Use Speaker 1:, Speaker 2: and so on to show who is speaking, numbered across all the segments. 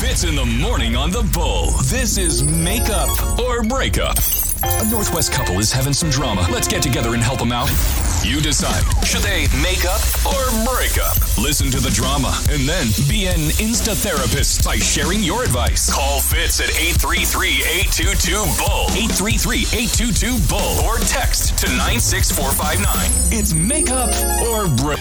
Speaker 1: Fitz in the morning on the Bull. This is Makeup or Breakup. A Northwest couple is having some drama. Let's get together and help them out. You decide. Should they make up or break up? Listen to the drama and then be an Insta-therapist by sharing your advice. Call Fitz at 833-822-BULL. 833-822-BULL. Or text to 96459. It's Makeup or Break.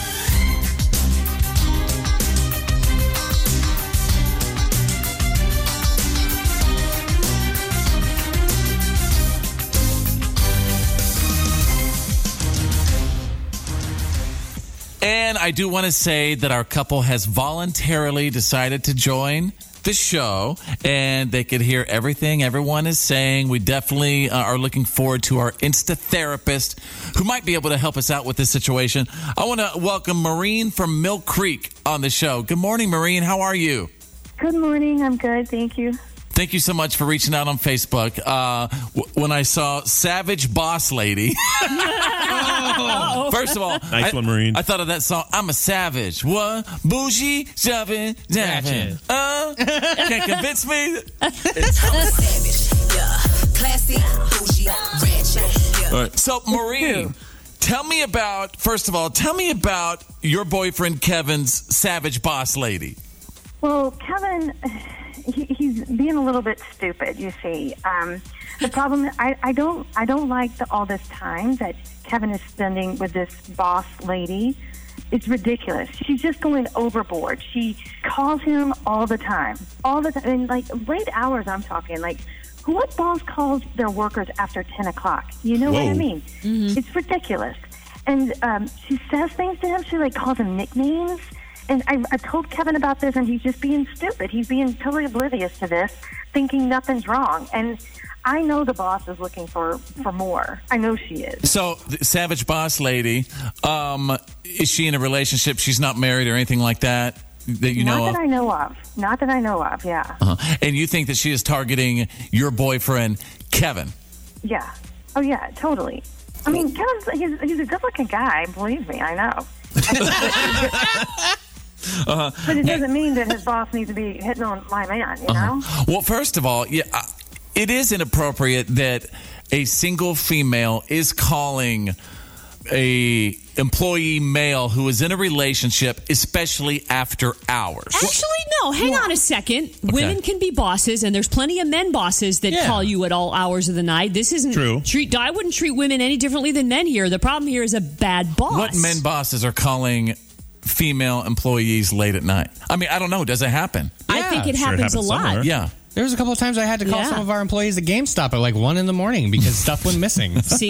Speaker 2: And I do want to say that our couple has voluntarily decided to join the show, and they could hear everything everyone is saying. We definitely are looking forward to our Insta therapist who might be able to help us out with this situation. I want to welcome Maureen from Mill Creek on the show. Good morning, Maureen. How are you?
Speaker 3: Good morning. I'm good. Thank you.
Speaker 2: Thank you so much for reaching out on Facebook. When I saw Savage Boss Lady, first of all,
Speaker 4: nice one, Maureen.
Speaker 2: I thought of that song, I'm a Savage. What? Bougie, shoving, davin. Can't convince me. All right. So, Maureen, tell me about your boyfriend Kevin's Savage Boss Lady.
Speaker 3: Well, Kevin, he's being a little bit stupid, you see. The problem, I don't like all this time that Kevin is spending with this boss lady. It's ridiculous. She's just going overboard. She calls him all the time. And like late hours, I'm talking. Like, what boss calls their workers after 10 o'clock? You know what I mean? Mm-hmm. It's ridiculous. And she says things to him. She like calls him nicknames. And I told Kevin about this, and he's just being stupid. He's being totally oblivious to this, thinking nothing's wrong. And I know the boss is looking for more. I know she is. So,
Speaker 2: the Savage Boss Lady, is she in a relationship? She's not married or anything like that you know of?
Speaker 3: Not that I know of, yeah.
Speaker 2: Uh-huh. And you think that she is targeting your boyfriend, Kevin?
Speaker 3: Yeah. Oh, yeah, totally. I mean, Kevin's he's a good-looking guy, believe me, I know. Uh-huh. But it doesn't mean that his boss needs to be hitting on my man, you know?
Speaker 2: Well, first of all, yeah, it is inappropriate that a single female is calling a employee male who is in a relationship, especially after hours.
Speaker 5: Actually, no. Hang on a second. Okay. Women can be bosses, and there's plenty of men bosses that call you at all hours of the night. This isn't
Speaker 4: true.
Speaker 5: I wouldn't treat women any differently than men here. The problem here is a bad boss.
Speaker 2: What men bosses are calling female employees late at night? I mean, I don't know. Does it happen?
Speaker 5: Yeah, I think it happens a lot.
Speaker 4: Somewhere.
Speaker 2: Yeah.
Speaker 6: There was a couple of times I had to call some of our employees at GameStop at like 1 a.m. because stuff went missing.
Speaker 5: See?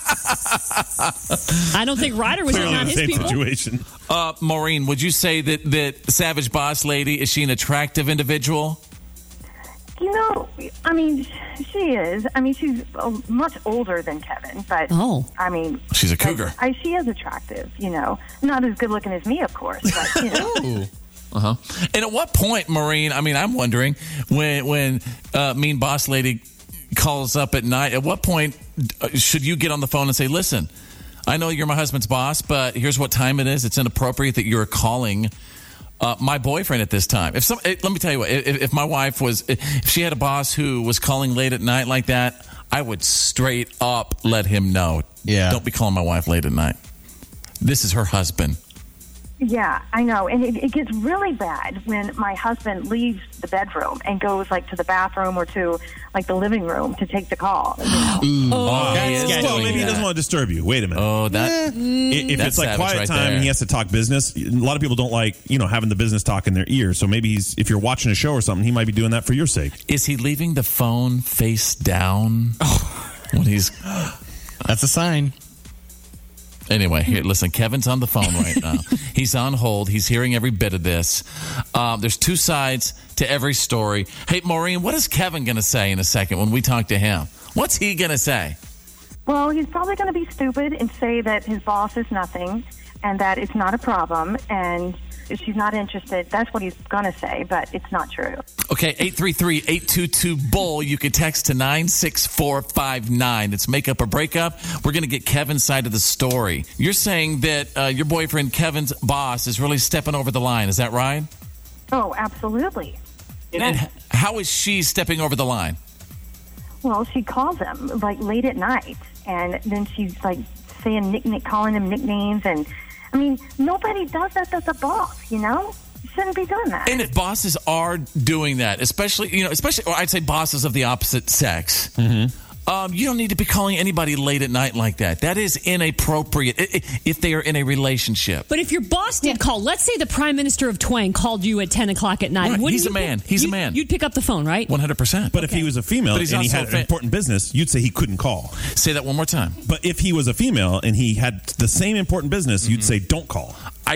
Speaker 5: I don't think Ryder was
Speaker 4: Clearly
Speaker 5: not his people.
Speaker 4: Situation.
Speaker 2: Maureen, would you say that Savage Boss Lady, is she an attractive individual?
Speaker 3: You know, I mean, she is. I mean, she's much older than Kevin, but I mean,
Speaker 2: she's a cougar.
Speaker 3: She is attractive, you know. Not as good looking as me, of course, but you know.
Speaker 2: Uh-huh. And at what point, Maureen, I mean, I'm wondering, when Mean Boss Lady calls up at night, at what point should you get on the phone and say, listen, I know you're my husband's boss, but here's what time it is. It's inappropriate that you're calling my boyfriend at this time. Let me tell you what, if my wife if she had a boss who was calling late at night like that, I would straight up let him know. Yeah. Don't be calling my wife late at night. This is her husband.
Speaker 3: Yeah, I know. And it gets really bad when my husband leaves the bedroom and goes like to the bathroom or to like the living room to take the call. You know?
Speaker 4: Well, maybe he doesn't want to disturb you. Wait a minute.
Speaker 2: Oh,
Speaker 4: if it's like quiet
Speaker 2: right
Speaker 4: time
Speaker 2: there.
Speaker 4: and he has to talk business, a lot of people don't like, having the business talk in their ear. So maybe if you're watching a show or something, he might be doing that for your sake.
Speaker 2: Is he leaving the phone face down when he's...
Speaker 6: That's a sign.
Speaker 2: Anyway, here, listen, Kevin's on the phone right now. He's on hold. He's hearing every bit of this. There's two sides to every story. Hey, Maureen, what is Kevin going to say in a second when we talk to him? What's he going to say?
Speaker 3: Well, he's probably going to be stupid and say that his boss is nothing and that it's not a problem and if she's not interested. That's what he's going to say, but it's not true.
Speaker 2: Okay, 833-822-BULL. You can text to 96459. It's Makeup or Breakup. We're going to get Kevin's side of the story. You're saying that your boyfriend, Kevin's boss, is really stepping over the line. Is that right?
Speaker 3: Oh, absolutely.
Speaker 2: And how is she stepping over the line?
Speaker 3: Well, she calls him like late at night, and then she's like saying calling him nicknames, and I mean, nobody does that as a boss, you know? You shouldn't be doing that.
Speaker 2: And if bosses are doing that, especially, or I'd say bosses of the opposite sex, you don't need to be calling anybody late at night like that. That is inappropriate if they are in a relationship.
Speaker 5: But if your boss did call, let's say the Prime Minister of Twang called you at 10 o'clock at night.
Speaker 2: Right.
Speaker 5: He's
Speaker 2: a man. He's a man.
Speaker 5: You'd pick up the phone, right?
Speaker 2: 100%.
Speaker 4: But if he was a female and he had important business, you'd say he couldn't call.
Speaker 2: Say that one more time.
Speaker 4: But if he was a female and he had the same important business, you'd say don't call.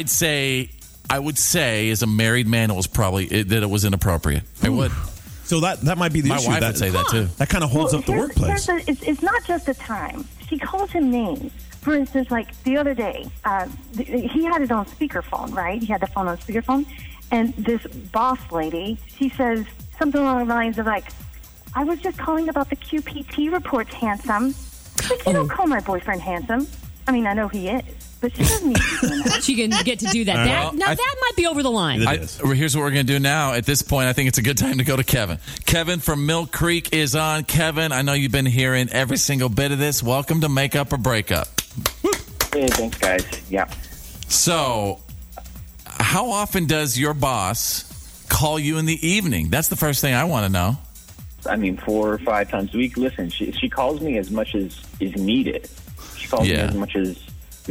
Speaker 2: I would say, as a married man, it was probably that it was inappropriate. I would.
Speaker 4: So that might be the issue.
Speaker 2: My wife would say that too.
Speaker 4: That kind of holds up the workplace.
Speaker 3: It's not just the time. She calls him names. For instance, like the other day, he had it on speakerphone, right? He had the phone on speakerphone, and this boss lady, she says something along the lines of like, "I was just calling about the QPT reports, handsome." Like, you don't call my boyfriend handsome. I mean, I know he is, but she doesn't need to be doing that.
Speaker 5: She can get to do that. That might be over the line.
Speaker 2: Here's what we're going to do now. At this point, I think it's a good time to go to Kevin. Kevin from Mill Creek is on. Kevin, I know you've been hearing every single bit of this. Welcome to Make Up or Break Up.
Speaker 7: Hey, thanks, guys. Yeah.
Speaker 2: So, how often does your boss call you in the evening? That's the first thing I want to know.
Speaker 7: I mean, 4 or 5 times a week. Listen, she calls me as much as is needed. She calls me as much as,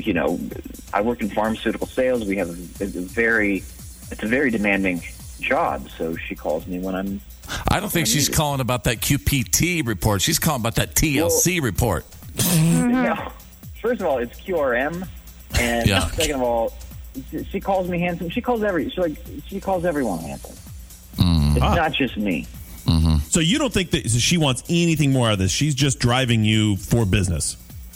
Speaker 7: I work in pharmaceutical sales. We have it's a very demanding job. So she calls me when I'm.
Speaker 2: I don't think she's calling about that QPT report. She's calling about that TLC report.
Speaker 7: No. First of all, it's QRM, and second of all, she calls me handsome. She calls everyone handsome. It's not just me.
Speaker 2: Mm-hmm.
Speaker 4: So you don't think that she wants anything more out of this? She's just driving you for business.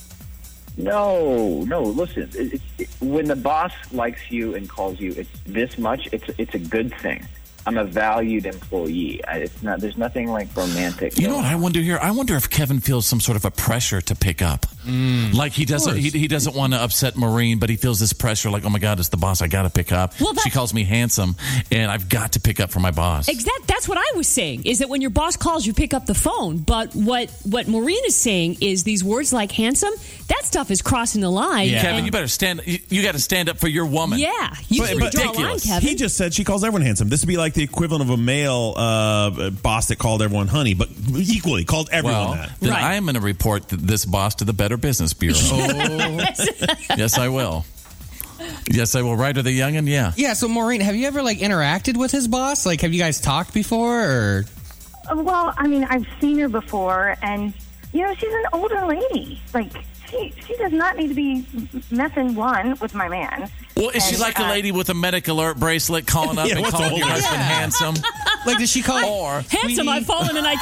Speaker 7: No. Listen, when the boss likes you and calls you, it's this much. It's a good thing. I'm a valued employee. It's not. There's nothing like romantic.
Speaker 2: You know what I wonder here? I wonder if Kevin feels some sort of a pressure to pick up. Like he doesn't. He doesn't want to upset Maureen, but he feels this pressure. Like, oh my God, it's the boss. I got to pick up. Well, she calls me handsome, and I've got to pick up for my boss.
Speaker 5: That's what I was saying. Is that when your boss calls, you pick up the phone. But what Maureen is saying is these words like handsome. That stuff is crossing the line.
Speaker 2: Yeah. Kevin, you better stand. You got to stand up for your woman.
Speaker 5: Yeah, you can draw a line, Kevin.
Speaker 4: He just said she calls everyone handsome. This would be like the equivalent of a male boss that called everyone honey, but equally called everyone that.
Speaker 2: Then I am going to report this boss to the Better Business Bureau. Yes, I will. Yes, I will. Right, or the youngin'? Yeah.
Speaker 6: Yeah. So, Maureen, have you ever interacted with his boss? Like, have you guys talked before? Or?
Speaker 3: Well, I mean, I've seen her before, and she's an older lady. Like, she does not need to be messing with my man.
Speaker 2: Well, is she like a lady with a medic alert bracelet calling up and calling your husband handsome?
Speaker 6: Like, does she call
Speaker 2: or
Speaker 5: handsome? I've fallen and I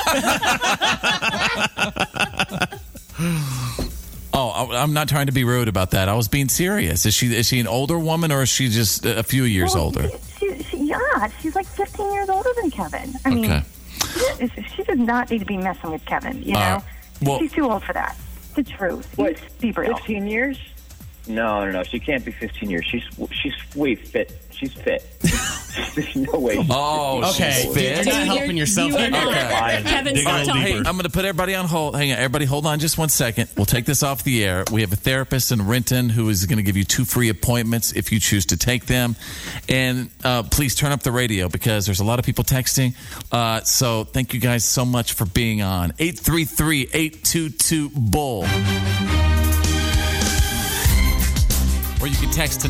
Speaker 5: can't get up.
Speaker 2: Oh, I'm not trying to be rude about that. I was being serious. Is she an older woman, or is she just a few years older?
Speaker 3: She's like 15 years older than Kevin. I mean, she does not need to be messing with Kevin. She's too old for that. The truth.
Speaker 7: What?
Speaker 3: Be real.
Speaker 7: 15 years? No. She can't be 15 years. She's way fit. She's fit. There's no way.
Speaker 6: Okay.
Speaker 2: She's fit.
Speaker 6: You're not helping yourself.
Speaker 5: Kevin, stop talking.
Speaker 2: Hey, I'm going to put everybody on hold. Hang on, everybody, hold on just 1 second. We'll take this off the air. We have a therapist in Renton who is going to give you 2 free appointments if you choose to take them. And please turn up the radio because there's a lot of people texting. So thank you guys so much for being on. 833-822-BULL. Or you can text to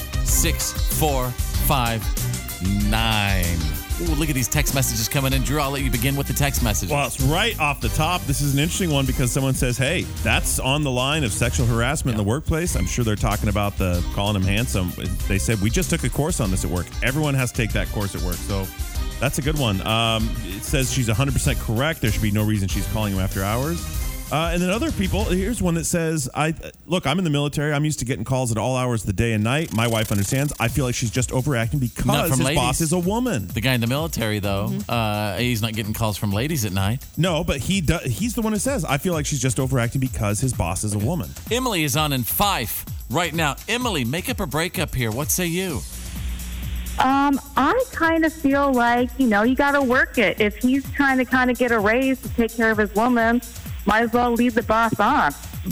Speaker 2: 96459. Ooh, look at these text messages coming in. Drew, I'll let you begin with the text messages.
Speaker 4: Well, it's right off the top. This is an interesting one because someone says, hey, that's on the line of sexual harassment in the workplace. I'm sure they're talking about the calling him handsome. They said, we just took a course on this at work. Everyone has to take that course at work. So that's a good one. It says she's 100% correct. There should be no reason she's calling him after hours. And then other people, here's one that says, I'm in the military. I'm used to getting calls at all hours of the day and night. My wife understands. I feel like she's just overacting because his boss is a woman.
Speaker 2: The guy in the military, though, he's not getting calls from ladies at night.
Speaker 4: No, but he's the one who says, I feel like she's just overacting because his boss is a woman.
Speaker 2: Emily is on in Fife right now. Emily, make up or break up here. What say you?
Speaker 8: I kind of feel like, you got to work it. If he's trying to kind of get a raise to take care of his woman, might as well leave the boss on.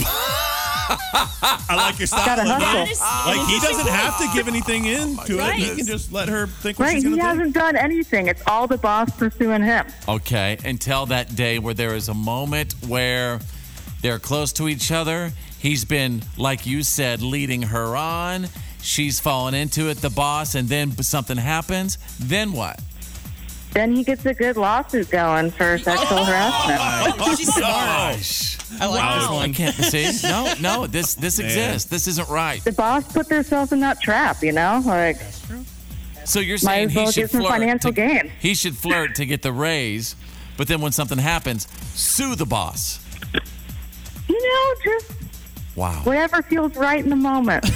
Speaker 4: I like your style.
Speaker 8: Gotta
Speaker 4: Like he doesn't have to give anything in to it. He can just let her think what she's going to
Speaker 8: He
Speaker 4: think.
Speaker 8: hasn't done anything. It's all the boss pursuing him.
Speaker 2: Okay, until that day where there is a moment where they're close to each other. He's been, like you said, leading her on. She's fallen into it, the boss, and then something happens. Then what?
Speaker 8: Then he gets a good lawsuit going for sexual harassment.
Speaker 6: Oh, she's smart.
Speaker 2: Gosh.
Speaker 6: I like this one.
Speaker 2: I can't see. No, this exists. This isn't right.
Speaker 8: The boss put themselves in that trap, Like,
Speaker 2: So you're
Speaker 8: might
Speaker 2: saying
Speaker 8: as well
Speaker 2: he should
Speaker 8: get some
Speaker 2: flirt
Speaker 8: financial gain.
Speaker 2: He should flirt to get the raise, but then when something happens, sue the boss.
Speaker 8: Just
Speaker 2: Wow.
Speaker 8: whatever feels right in the moment.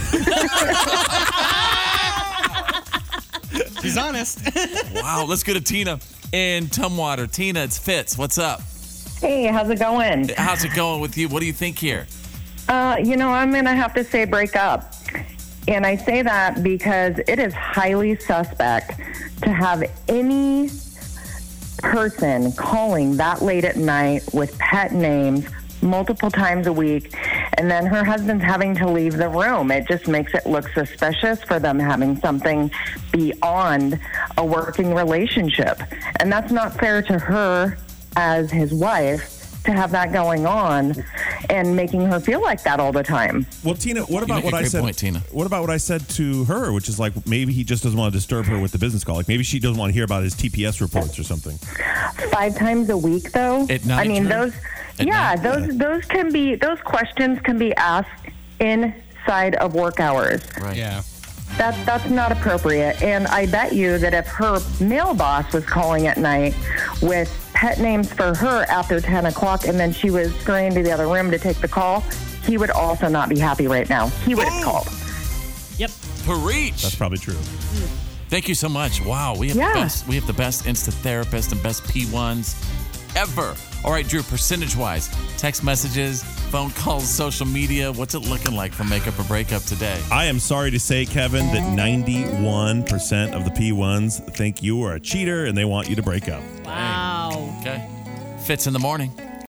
Speaker 6: She's honest.
Speaker 2: Wow. Let's go to Tina in Tumwater. Tina, it's Fitz. What's up?
Speaker 9: Hey, how's it going?
Speaker 2: How's it going with you? What do you think here?
Speaker 9: I'm going to have to say break up. And I say that because it is highly suspect to have any person calling that late at night with pet names multiple times a week, and then her husband's having to leave the room. It just makes it look suspicious for them having something beyond a working relationship. And that's not fair to her as his wife to have that going on and making her feel like that all the time.
Speaker 4: Well, Tina, what
Speaker 2: You
Speaker 4: about
Speaker 2: make
Speaker 4: what
Speaker 2: a
Speaker 4: I
Speaker 2: great
Speaker 4: said?
Speaker 2: point, Tina.
Speaker 4: What about what I said to her, which is like maybe he just doesn't want to disturb her with the business call. Like maybe she doesn't want to hear about his TPS reports or something.
Speaker 9: 5 times a week, though.
Speaker 2: At night,
Speaker 9: I mean,
Speaker 2: Drew?
Speaker 9: those.
Speaker 2: At
Speaker 9: Yeah,
Speaker 2: night?
Speaker 9: those can be. Those questions can be asked inside of work hours.
Speaker 2: Right.
Speaker 6: Yeah.
Speaker 9: That's not appropriate. And I bet you that if her male boss was calling at night with pet names for her after 10 o'clock and then she was scurrying to the other room to take the call, he would also not be happy right now. He would have called.
Speaker 5: Yep.
Speaker 2: Preach.
Speaker 4: That's probably true.
Speaker 2: Thank you so much. Wow, we have the best Insta therapists and best P1s ever. All right, Drew, percentage-wise, text messages, phone calls, social media, what's it looking like for Makeup or Breakup today?
Speaker 4: I am sorry to say, Kevin, that 91% of the P1s think you are a cheater and they want you to break up.
Speaker 5: Wow.
Speaker 2: Okay. Fitz in the morning.